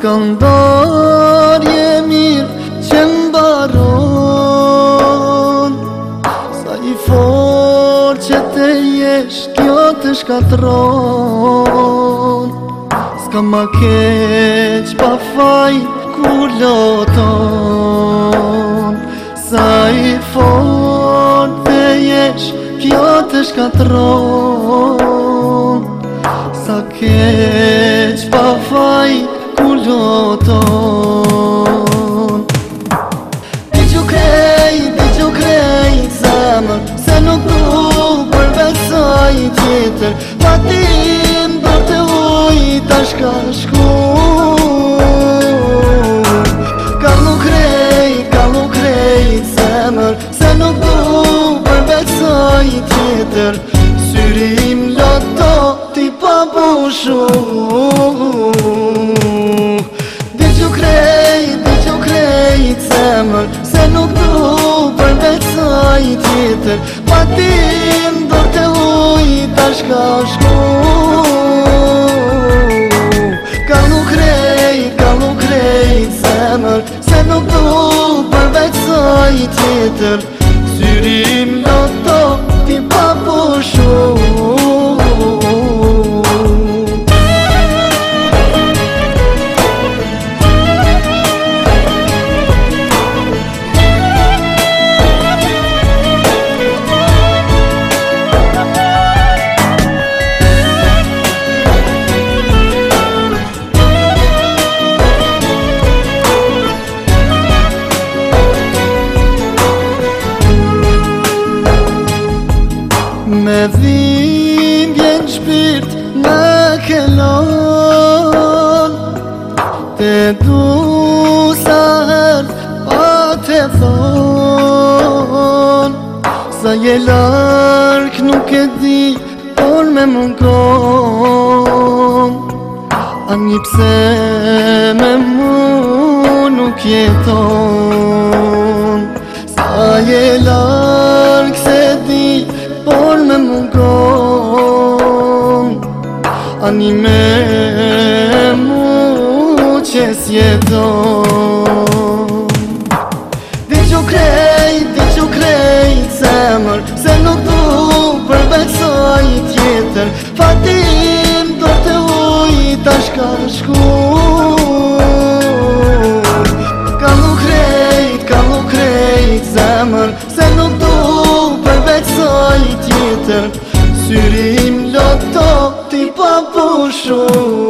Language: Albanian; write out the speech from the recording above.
s'kan darje mirë që mbaron. Sa i forë që të jesh, kjo të shkatron. S'ka ma keq pa faj kur loton. Sa i forë të jesh, kjo të shkatron. Sa keq pa faj kur loton. Di që krejt zemër, se nuk du përveç saj tjetër. Pa tim do të uj tash ka shku. Kallu krejt zemër, se nuk du përveç saj tjetër. Syrim loto ti pa pushu. Di që krejt zemër, se nuk du përveç saj tjetër. Pa tim do të uj tash ka shku. Kallu krejt zemër, se nuk du përveç saj tjetër. Syrim loto ti pa pushu. Me dhimbjen shpirt me kelon. Te du sa her pa te thon. Sa je lark nuk e di, por me mungon. Ani pse me mu nuk jeton. Sa je lark se di, por me mungon. Ani me mu që s'jeton. Di që krejt zemër, se nuk du përveç saj tjetër. Fatim do të uj tash ka shku. Kallu krejt zemër, se nuk du përveç saj tjetër. Syrim loto ti pa pushu.